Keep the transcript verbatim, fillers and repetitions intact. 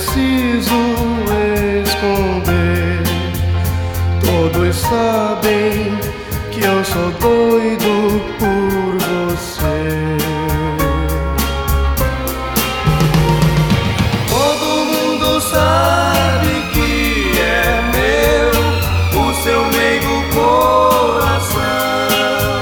preciso esconder. Todos sabem que eu sou doido por